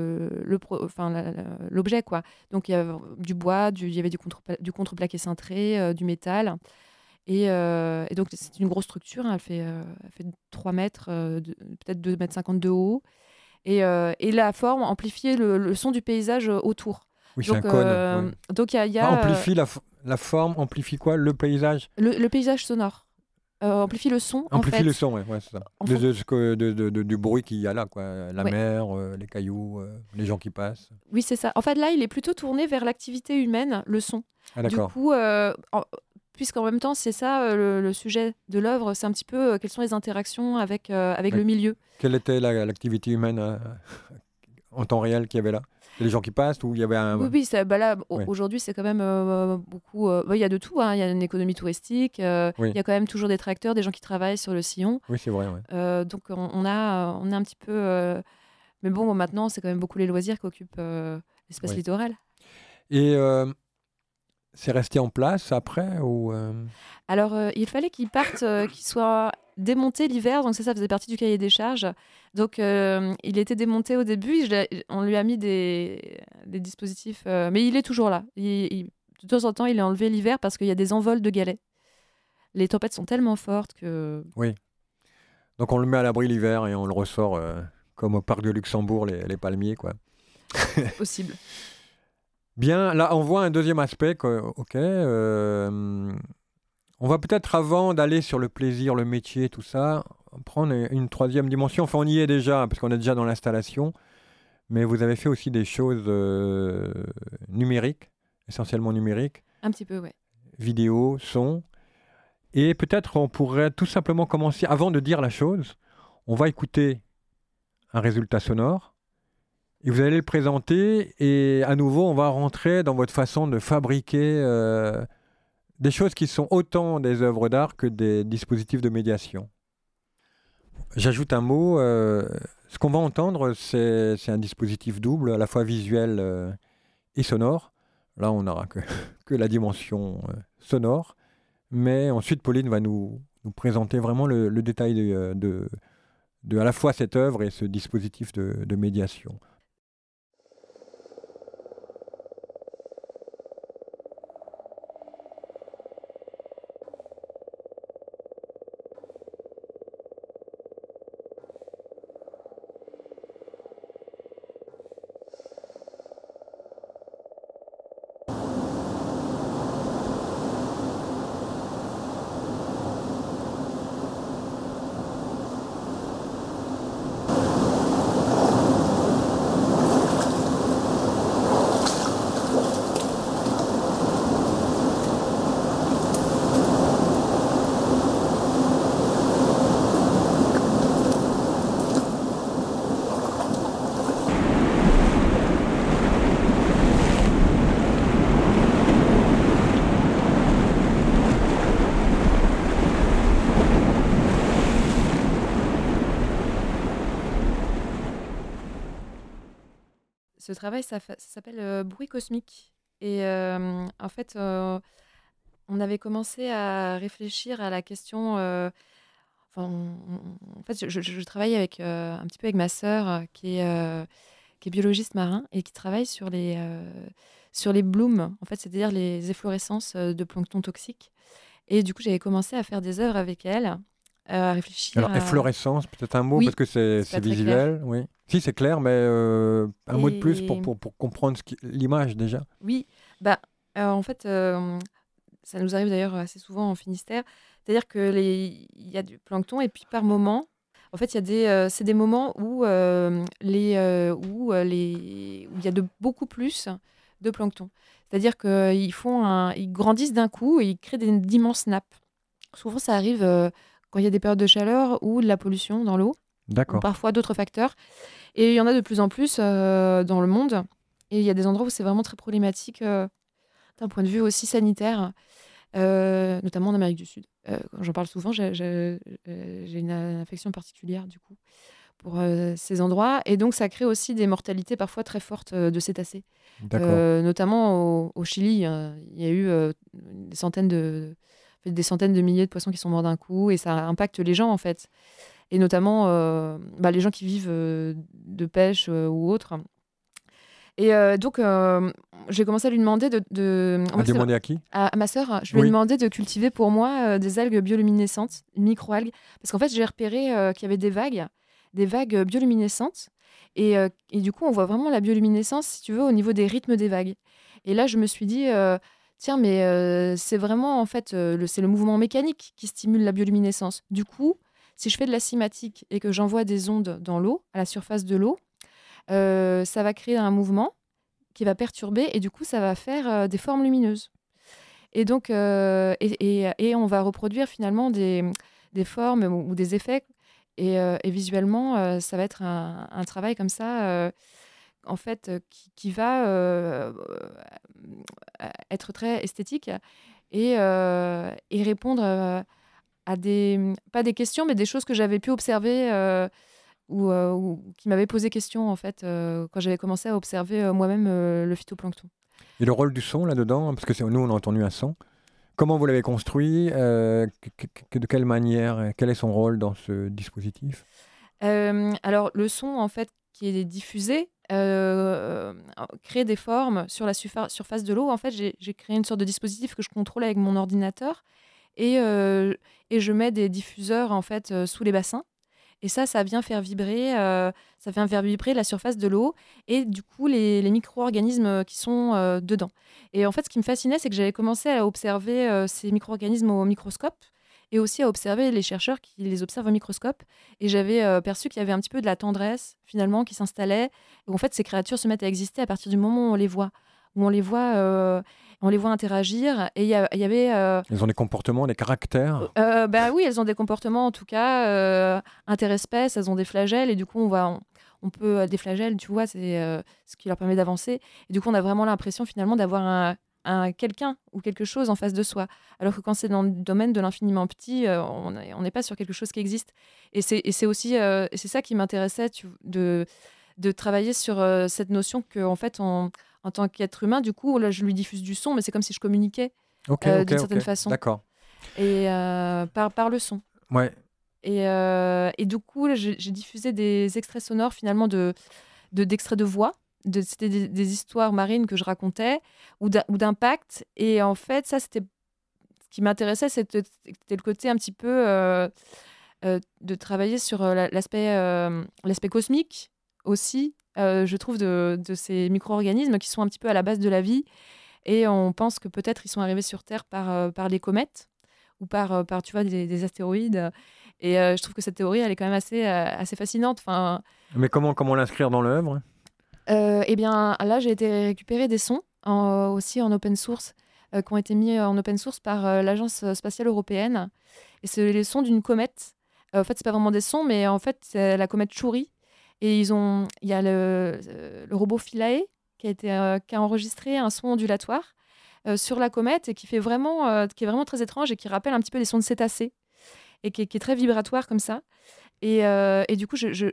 l'objet, quoi. Donc, il y avait du bois, il y avait du contreplaqué cintré, du métal. Et donc, c'est une grosse structure, hein. Elle fait 3 mètres, peut-être 2,50 m de haut. Et la forme amplifiait le son du paysage autour.
Oui, c'est un cône. Ouais.
Donc, il y a
amplifie la forme, amplifie quoi? Le paysage?
le paysage sonore. Amplifie le son, en
Amplifie
fait.
le son, ouais, c'est ça. Du bruit qu'il y a là, quoi. La
Ouais.
mer, les cailloux, les gens qui passent.
Oui, c'est ça. En fait, là, il est plutôt tourné vers l'activité humaine, le son.
Ah,
Du
d'accord.
coup, puisqu'en même temps, c'est ça le sujet de l'œuvre, c'est un petit peu quelles sont les interactions avec le milieu.
Quelle était l'activité humaine en temps réel qu'il y avait là? Les gens qui passent ou il y avait un...
Oui, là,
Ouais.
aujourd'hui, c'est quand même beaucoup... il y a de tout, hein. Il y a une économie touristique,
Oui.
il y a quand même toujours des tracteurs, des gens qui travaillent sur le sillon.
Oui, c'est vrai, ouais.
Donc, on a un petit peu... mais bon, maintenant, c'est quand même beaucoup les loisirs qui occupent l'espace
Oui.
littoral.
Et c'est resté en place après ou
Alors, il fallait qu'il parte, qu'il soit démonté l'hiver, donc ça faisait partie du cahier des charges. Donc, il était démonté au début, on lui a mis des dispositifs, mais il est toujours là. De temps en temps, il est enlevé l'hiver parce qu'il y a des envols de galets. Les tempêtes sont tellement fortes que...
Oui. Donc on le met à l'abri l'hiver et on le ressort comme au parc de Luxembourg, les palmiers, quoi.
C'est possible.
Bien, là on voit un deuxième aspect. Ok. On va peut-être, avant d'aller sur le plaisir, le métier, tout ça, prendre une troisième dimension. Enfin, on y est déjà, parce qu'on est déjà dans l'installation. Mais vous avez fait aussi des choses numériques, essentiellement numériques,
Un petit peu, ouais.
vidéo, son. Et peut-être on pourrait tout simplement commencer, avant de dire la chose, on va écouter un résultat sonore. Et vous allez le présenter et à nouveau, on va rentrer dans votre façon de fabriquer des choses qui sont autant des œuvres d'art que des dispositifs de médiation. J'ajoute un mot. Ce qu'on va entendre, c'est un dispositif double, à la fois visuel et sonore. Là, on n'aura que la dimension sonore. Mais ensuite, Pauline va nous présenter vraiment le détail de à la fois cette œuvre et ce dispositif de médiation.
Ce travail, ça s'appelle Bruit cosmique. Et en fait, on avait commencé à réfléchir à la question. En fait, je travaille un petit peu avec ma sœur qui est biologiste marin et qui travaille sur les blooms, en fait, c'est-à-dire les efflorescences de plancton toxique. Et du coup, j'avais commencé à faire des œuvres avec elle, à réfléchir
Alors, efflorescence, peut-être un mot,
Oui,
parce que
c'est
c'est
pas très clair.
visuel. Oui. Si, c'est clair, mais un mot de plus
Et
pour comprendre l'image déjà.
oui, en fait, ça nous arrive d'ailleurs assez souvent en Finistère. C'est-à-dire il y a du plancton et puis par moment, En fait, c'est des moments où il y a beaucoup plus de plancton. C'est-à-dire ils grandissent d'un coup et ils créent d'immenses nappes. Souvent, ça arrive quand il y a des périodes de chaleur ou de la pollution dans l'eau, ou
D'accord.
parfois d'autres facteurs. Et il y en a de plus en plus dans le monde. Et il y a des endroits où c'est vraiment très problématique d'un point de vue aussi sanitaire, notamment en Amérique du Sud. Quand j'en parle souvent, j'ai une affection particulière du coup pour ces endroits. Et donc, ça crée aussi des mortalités parfois très fortes de cétacés.
D'accord.
Notamment au Chili, il y a eu des centaines de milliers de poissons qui sont morts d'un coup, et ça impacte les gens en fait. Et notamment les gens qui vivent de pêche ou autre. Et donc, j'ai commencé à lui demander
À demander à qui?
à ma sœur, je lui ai
Oui.
demandé de cultiver pour moi des algues bioluminescentes, une micro-algues. Parce qu'en fait, j'ai repéré qu'il y avait des vagues bioluminescentes. Et du coup, on voit vraiment la bioluminescence, si tu veux, au niveau des rythmes des vagues. Et là, je me suis dit, tiens, mais c'est vraiment, en fait, c'est le mouvement mécanique qui stimule la bioluminescence. Du coup, si je fais de la cinématique et que j'envoie des ondes dans l'eau, à la surface de l'eau, ça va créer un mouvement qui va perturber et du coup, ça va faire des formes lumineuses. Et donc, et on va reproduire finalement des formes ou des effets. Et visuellement, ça va être un travail comme ça, en fait, qui va être très esthétique et répondre à pas des questions, mais des choses que j'avais pu observer ou qui m'avaient posé question, en fait, quand j'avais commencé à observer moi-même le phytoplancton.
Et le rôle du son là-dedans, parce que nous, on a entendu un son. Comment vous l'avez construit? De quelle manière? Quel est son rôle dans ce dispositif?
Alors, le son, en fait, qui est diffusé, crée des formes sur la surface de l'eau. En fait, j'ai créé une sorte de dispositif que je contrôle avec mon ordinateur et je mets des diffuseurs, en fait, sous les bassins. Et ça vient faire vibrer, la surface de l'eau et du coup les micro-organismes qui sont dedans. Et en fait, ce qui me fascinait, c'est que j'avais commencé à observer ces micro-organismes au microscope et aussi à observer les chercheurs qui les observent au microscope. Et j'avais perçu qu'il y avait un petit peu de la tendresse finalement qui s'installait. Et en fait, ces créatures se mettent à exister à partir du moment où on les voit interagir. Et il y avait
Ils ont des comportements, des caractères?
bah oui, elles ont des comportements en tout cas interespèces, elles ont des flagelles et du coup on peut des flagelles, tu vois, c'est ce qui leur permet d'avancer. Et du coup, on a vraiment l'impression finalement d'avoir un quelqu'un ou quelque chose en face de soi. Alors que quand c'est dans le domaine de l'infiniment petit, on n'est pas sur quelque chose qui existe. Et c'est aussi et c'est ça qui m'intéressait de travailler sur cette notion que en fait en tant qu'être humain, du coup, là, je lui diffuse du son, mais c'est comme si je communiquais
Ok,
d'une certaine façon
d'accord.
et par le son.
Ouais.
Et du coup, là, j'ai diffusé des extraits sonores finalement d'extraits de voix. C'était des histoires marines que je racontais ou d'impact. Et en fait, ça, c'était ce qui m'intéressait, c'était le côté un petit peu de travailler sur l'aspect cosmique aussi, je trouve, de ces micro-organismes qui sont un petit peu à la base de la vie. Et on pense que peut-être ils sont arrivés sur Terre par des comètes ou par tu vois, des astéroïdes. Et je trouve que cette théorie, elle est quand même assez fascinante. Enfin,
Mais comment l'inscrire dans l'œuvre?
eh bien, là, j'ai été récupérer des sons aussi en open source, qui ont été mis en open source par l'Agence spatiale européenne. Et c'est les sons d'une comète. En fait, c'est pas vraiment des sons, mais en fait, c'est la comète Chury. Et il y a le robot Philae qui a enregistré un son ondulatoire sur la comète et qui est vraiment très étrange et qui rappelle un petit peu des sons de cétacés et qui est très vibratoire comme ça. Et du coup,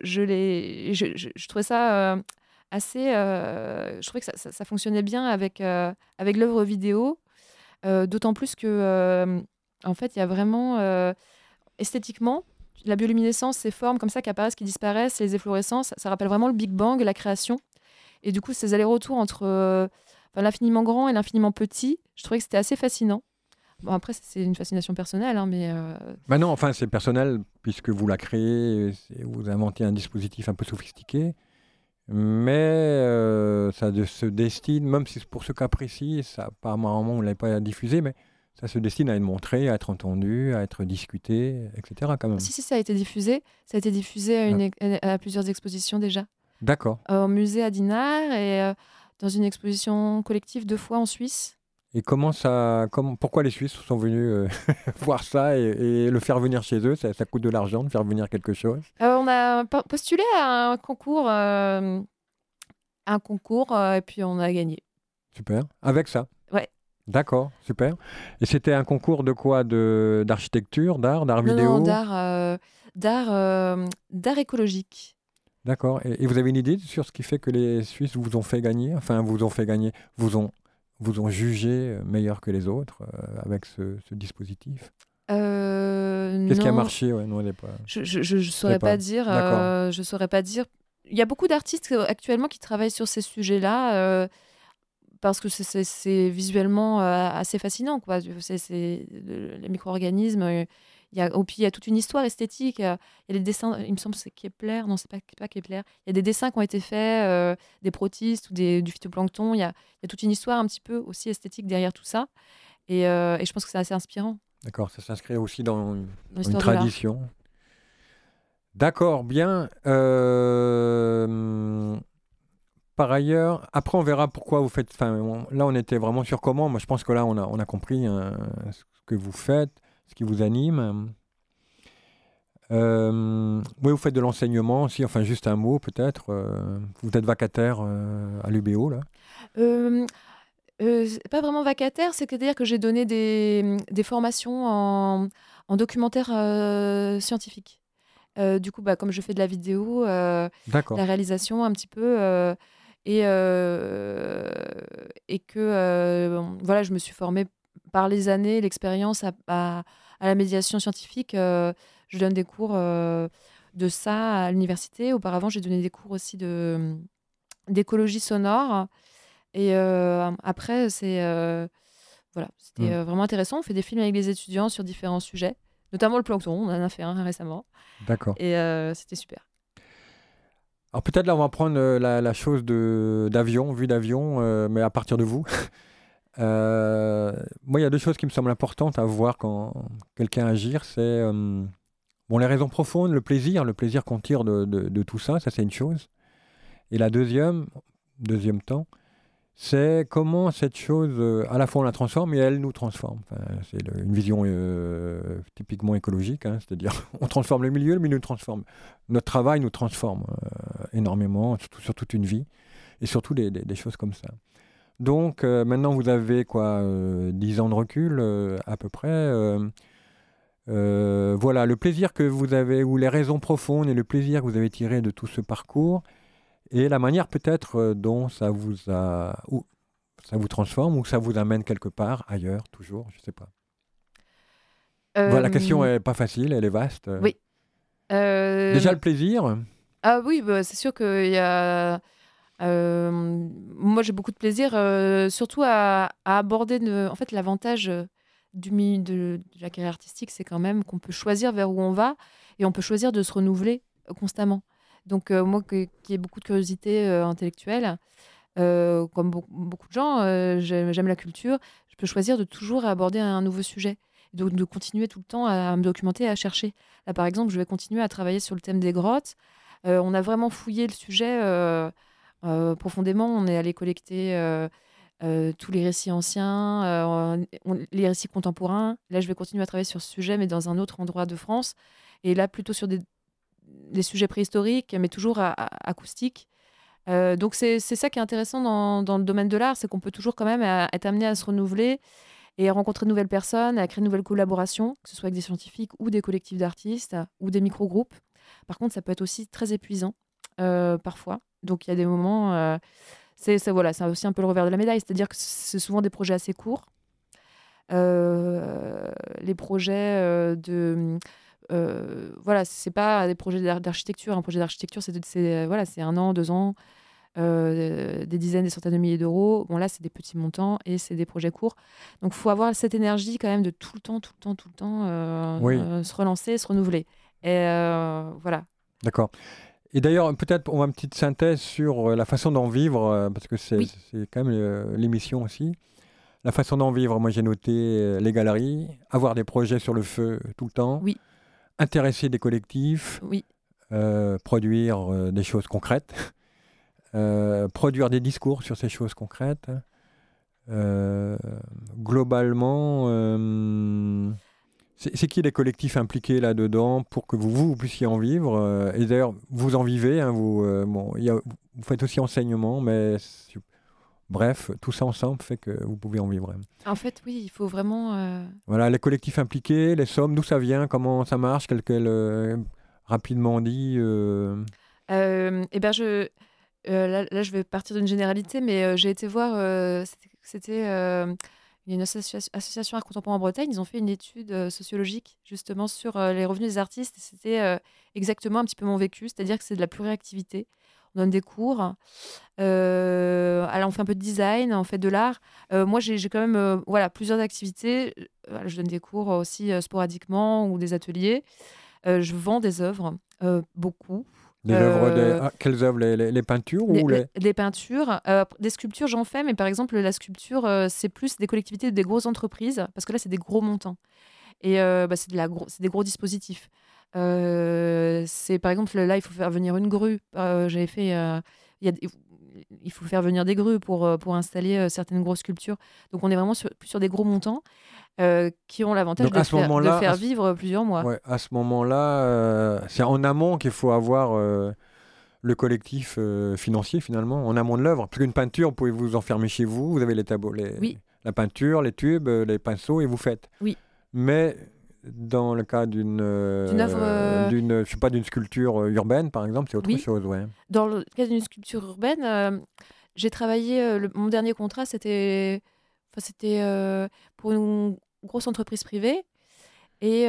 je trouvais ça assez. Je trouvais que ça fonctionnait bien avec l'œuvre vidéo, d'autant plus que, en fait, il y a vraiment esthétiquement la bioluminescence, ces formes comme ça qui apparaissent, qui disparaissent, les efflorescences, ça rappelle vraiment le Big Bang, la création. Et du coup, ces allers-retours entre l'infiniment grand et l'infiniment petit, je trouvais que c'était assez fascinant. Bon, après, c'est une fascination personnelle, hein, mais
Bah non, enfin, c'est personnel, puisque vous la créez, vous inventez un dispositif un peu sophistiqué, mais ça se destine, même si c'est pour ce cas précis, ça, apparemment, on ne l'avait pas diffusé, mais ça se destine à être montré, à être entendu, à être discuté, etc. quand même.
Si, ça a été diffusé. Ça a été diffusé à plusieurs expositions déjà.
D'accord.
Au musée à Dinard et dans une exposition collective 2 fois en Suisse.
Et pourquoi les Suisses sont venus voir ça et le faire venir chez eux? Ça coûte de l'argent de faire venir quelque chose?
On a postulé à un concours et puis on a gagné.
Super. Avec ça?
Ouais.
D'accord, super. Et c'était un concours de quoi? D'architecture, d'art vidéo?
Non, d'art écologique.
D'accord. Et vous avez une idée sur ce qui fait que les Suisses vous ont fait gagner? Enfin, vous ont jugé meilleur que les autres avec ce dispositif? Qu'est-ce qui a
Non,
marché? Ouais, non,
je saurais pas dire.
D'accord.
Je saurais pas dire. Il y a beaucoup d'artistes actuellement qui travaillent sur ces sujets-là parce que c'est visuellement assez fascinant, quoi. Les micro-organismes. Puis il y a toute une histoire esthétique. Il y a des dessins, il me semble que c'est Kepler. Non, c'est pas Kepler. Il y a des dessins qui ont été faits, des protistes ou du phytoplancton. Il y a toute une histoire un petit peu aussi esthétique derrière tout ça. Et je pense que c'est assez inspirant.
D'accord, ça s'inscrit aussi dans une
l'histoire de l'art.
tradition. D'accord, bien. Par ailleurs, après on verra pourquoi vous faites. Enfin, là on était vraiment sur comment. Moi je pense que là on a compris ce que vous faites, ce qui vous anime. Oui, vous faites de l'enseignement aussi. Enfin, juste un mot peut-être. Vous êtes vacataire à l'UBO là.
C'est pas vraiment vacataire, c'est-à-dire que j'ai donné des formations en documentaire scientifique. Du coup, comme je fais de la vidéo, la
D'accord.
réalisation un petit peu, et que voilà, je me suis formée par les années, l'expérience à la médiation scientifique. Je donne des cours de ça à l'université. Auparavant, j'ai donné des cours aussi d'écologie sonore. Et après, voilà, c'était vraiment intéressant. On fait des films avec les étudiants sur différents sujets, notamment le plancton. On en a fait un récemment.
D'accord.
Et c'était super.
Alors peut-être là on va prendre la chose d'avion, vue d'avion, mais à partir de vous. Moi il y a deux choses qui me semblent importantes à voir quand quelqu'un agit. C'est les raisons profondes, le plaisir qu'on tire de tout ça, ça c'est une chose. Et la deuxième temps, c'est comment cette chose, à la fois on la transforme et elle nous transforme. Enfin, c'est une vision typiquement écologique, hein, c'est-à-dire on transforme le milieu nous transforme. Notre travail nous transforme énormément, sur toute une vie, et surtout des choses comme ça. Donc maintenant vous avez 10 ans de recul à peu près. Voilà, le plaisir que vous avez, ou les raisons profondes et le plaisir que vous avez tiré de tout ce parcours, et la manière peut-être dont ça vous transforme ou ça vous amène quelque part ailleurs, toujours, je ne sais pas. Voilà, la question n'est pas facile, elle est vaste.
Oui.
Déjà le plaisir.
Ah oui, c'est sûr qu'il y a... moi, j'ai beaucoup de plaisir, surtout à aborder... En fait, l'avantage de la carrière artistique, c'est quand même qu'on peut choisir vers où on va et on peut choisir de se renouveler constamment. Donc, moi qui ai beaucoup de curiosité intellectuelle, comme beaucoup de gens, j'aime la culture, je peux choisir de toujours aborder un nouveau sujet. Donc, de continuer tout le temps à me documenter, à chercher. Là, par exemple, je vais continuer à travailler sur le thème des grottes. On a vraiment fouillé le sujet profondément. On est allé collecter tous les récits anciens, les récits contemporains. Là, je vais continuer à travailler sur ce sujet, mais dans un autre endroit de France. Et là, plutôt sur des sujets préhistoriques, mais toujours acoustiques. Donc, c'est ça qui est intéressant dans le domaine de l'art, c'est qu'on peut toujours quand même être amené à se renouveler et à rencontrer de nouvelles personnes, à créer de nouvelles collaborations, que ce soit avec des scientifiques ou des collectifs d'artistes ou des micro-groupes. Par contre, ça peut être aussi très épuisant parfois. Donc, il y a des moments... voilà, c'est aussi un peu le revers de la médaille, c'est-à-dire que c'est souvent des projets assez courts. Les projets voilà, c'est pas des projets d'architecture. Un projet d'architecture, c'est 1 an, 2 ans, des dizaines, des centaines de milliers d'euros. Bon, là, c'est des petits montants et c'est des projets courts. Donc, il faut avoir cette énergie quand même de tout le temps se relancer, se renouveler. Et voilà.
D'accord. Et d'ailleurs, peut-être on va une petite synthèse sur la façon d'en vivre, parce que c'est quand même l'émission aussi. La façon d'en vivre, moi j'ai noté les galeries, avoir des projets sur le feu tout le temps,
Oui,
intéresser des collectifs,
oui.
produire des choses concrètes, produire des discours sur ces choses concrètes. Euh, Globalement, c'est qui les collectifs impliqués là-dedans pour que vous puissiez en vivre et d'ailleurs, vous en vivez, hein, bon, vous faites aussi enseignement, mais bref, tout ça ensemble fait que vous pouvez en vivre.
En fait, oui, il faut vraiment.
Voilà, les collectifs impliqués, les sommes, d'où ça vient, comment ça marche, rapidement dit.
Eh ben là, je vais partir d'une généralité, mais j'ai été voir. C'était il y a une association art contemporain en Bretagne. Ils ont fait une étude sociologique justement sur les revenus des artistes. Et c'était exactement un petit peu mon vécu, c'est-à-dire que c'est de la pluriactivité. On donne des cours. Alors on fait un peu de design, on fait de l'art. Moi, j'ai quand même voilà, plusieurs activités. Voilà, je donne des cours aussi sporadiquement ou des ateliers. Je vends des œuvres, beaucoup.
Des œuvres, quelles œuvres, les peintures ou les...
Des peintures, des sculptures, j'en fais, mais par exemple, la sculpture, c'est plus des collectivités, des grosses entreprises, parce que là, c'est des gros montants. Et c'est c'est des gros dispositifs. C'est par exemple, là, il faut faire venir une grue. J'avais fait. Il faut faire venir des grues pour installer certaines grosses sculptures. Donc, on est vraiment plus sur des gros montants qui ont l'avantage
Donc,
de faire vivre plusieurs mois.
Ouais, à ce moment-là, c'est en amont qu'il faut avoir le collectif financier, finalement, en amont de l'œuvre. Parce qu'une peinture, vous pouvez vous enfermer chez vous, vous avez les tableaux,
Oui.
la peinture, les tubes, les pinceaux, et vous faites.
Oui.
Mais dans le cas d'une œuvre, je sais pas, d'une sculpture urbaine, par exemple, c'est autre chose, ouais.
Dans le cas d'une sculpture urbaine, j'ai travaillé. Mon dernier contrat, c'était pour une grosse entreprise privée. Et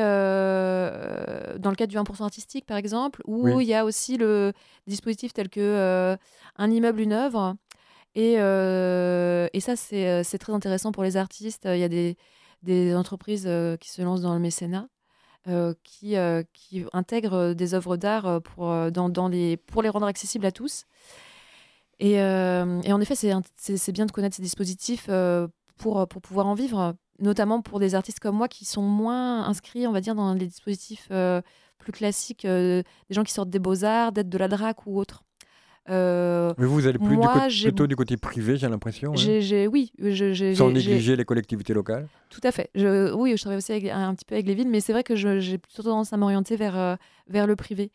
dans le cadre du 1% artistique, par exemple, où il y a aussi le dispositif tel que un immeuble, une œuvre. Et ça, c'est très intéressant pour les artistes. Il y a des entreprises qui se lancent dans le mécénat, qui intègrent des œuvres d'art pour les rendre accessibles à tous. Et en effet, c'est bien de connaître ces dispositifs pour pouvoir en vivre, notamment pour des artistes comme moi qui sont moins inscrits, on va dire, dans les dispositifs plus classiques, des gens qui sortent des beaux-arts, d'être de la DRAC ou autre.
Mais vous allez plutôt du côté privé, j'ai l'impression.
Oui.
Sans négliger les collectivités locales.
Tout à fait. Oui, je travaille aussi un petit peu avec les villes, mais c'est vrai que j'ai plutôt tendance à m'orienter vers le privé.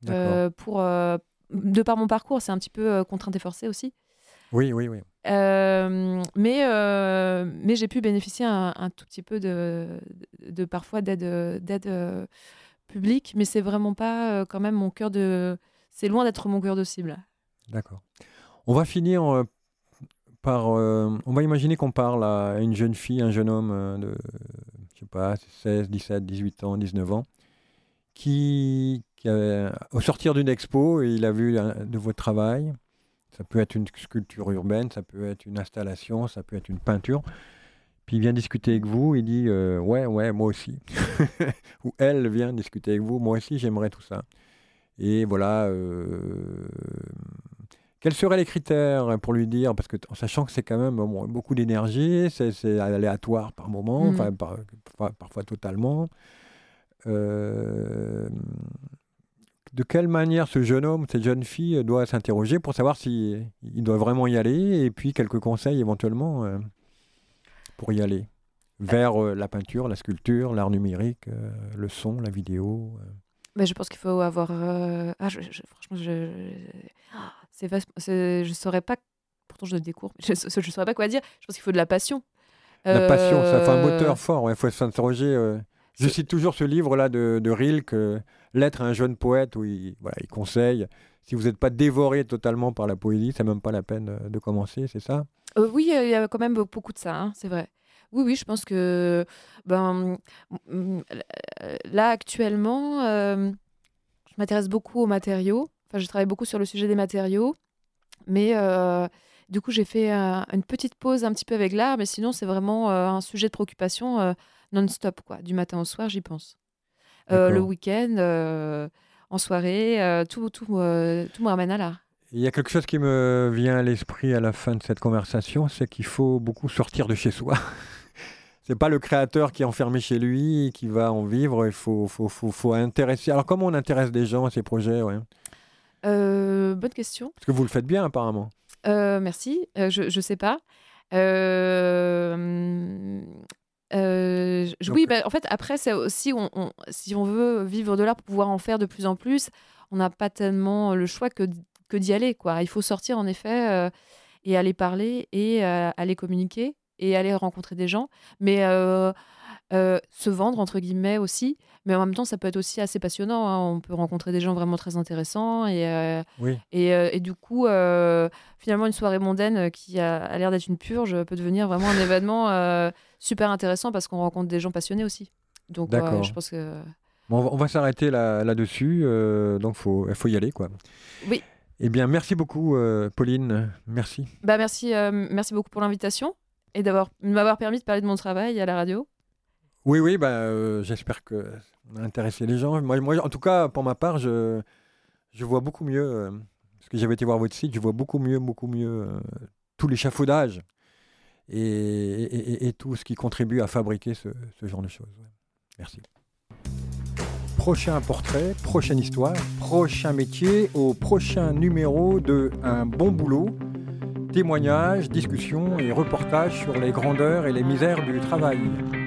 De par mon parcours, c'est un petit peu contrainte et forcée aussi.
Oui.
Mais j'ai pu bénéficier un tout petit peu de parfois d'aide publique, mais c'est vraiment pas quand même mon cœur de... C'est loin d'être mon cœur de cible.
D'accord. On va finir par... on va imaginer qu'on parle à une jeune fille, un jeune homme de, je sais pas, 16, 17, 18 ans, 19 ans, qui au sortir d'une expo, il a vu de votre travail. Ça peut être une sculpture urbaine, ça peut être une installation, ça peut être une peinture. Puis il vient discuter avec vous, il dit ouais, moi aussi. Ou elle vient discuter avec vous, moi aussi j'aimerais tout ça. Et voilà, quels seraient les critères pour lui dire, parce que en sachant que c'est quand même beaucoup d'énergie, c'est aléatoire par moment, enfin parfois totalement. De quelle manière ce jeune homme, cette jeune fille doit s'interroger pour savoir s'il doit vraiment y aller, et puis quelques conseils éventuellement pour y aller vers la peinture, la sculpture, l'art numérique, le son, la vidéo.
Mais je pense qu'il faut avoir... franchement, je saurais pas... Pourtant, je donne des cours, mais je saurais pas quoi dire. Je pense qu'il faut de la passion.
La passion, ça fait un moteur fort. Il faut s'interroger. Je cite toujours ce livre-là de Rilke, L'être à un jeune poète, où il conseille, si vous n'êtes pas dévoré totalement par la poésie, c'est même pas la peine de commencer, c'est ça?
Oui, il y a quand même beaucoup de ça, hein, c'est vrai. Oui, je pense que là, actuellement, je m'intéresse beaucoup aux matériaux. Enfin, je travaille beaucoup sur le sujet des matériaux. Mais du coup, j'ai fait une petite pause un petit peu avec l'art. Mais sinon, c'est vraiment un sujet de préoccupation non-stop, quoi. Du matin au soir, j'y pense. Le week-end, en soirée, tout me ramène à l'art.
Il y a quelque chose qui me vient à l'esprit à la fin de cette conversation, c'est qu'il faut beaucoup sortir de chez soi. C'est pas le créateur qui est enfermé chez lui qui va en vivre. Il faut intéresser. Alors, comment on intéresse des gens à ces projets, ouais.
Bonne question.
Parce que vous le faites bien, apparemment.
Merci. Je sais pas. Euh, oui,
Donc,
en fait, après, c'est aussi, si on veut vivre de l'art pour pouvoir en faire de plus en plus, on n'a pas tellement le choix que d'y aller, quoi. Il faut sortir, en effet, et aller parler et aller communiquer et aller rencontrer des gens. Mais se vendre, entre guillemets, aussi. Mais en même temps, ça peut être aussi assez passionnant, hein. On peut rencontrer des gens vraiment très intéressants.
oui,
Et du coup, finalement, une soirée mondaine qui a l'air d'être une purge peut devenir vraiment un événement super intéressant parce qu'on rencontre des gens passionnés aussi. Donc,
d'accord.
je pense que...
Bon, on va s'arrêter là-dessus. Donc, il faut y aller, quoi.
Oui,
Eh bien, merci beaucoup, Pauline. Merci.
merci beaucoup pour l'invitation et de m'avoir permis de parler de mon travail à la radio.
Oui, j'espère que on a intéressé les gens. Moi, en tout cas, pour ma part, je vois beaucoup mieux, parce que j'avais été voir votre site, je vois beaucoup mieux tout l'échafaudage et tout ce qui contribue à fabriquer ce genre de choses. Ouais. Merci. Prochain portrait, prochaine histoire, prochain métier, au prochain numéro de Un bon boulot. Témoignages, discussions et reportages sur les grandeurs et les misères du travail.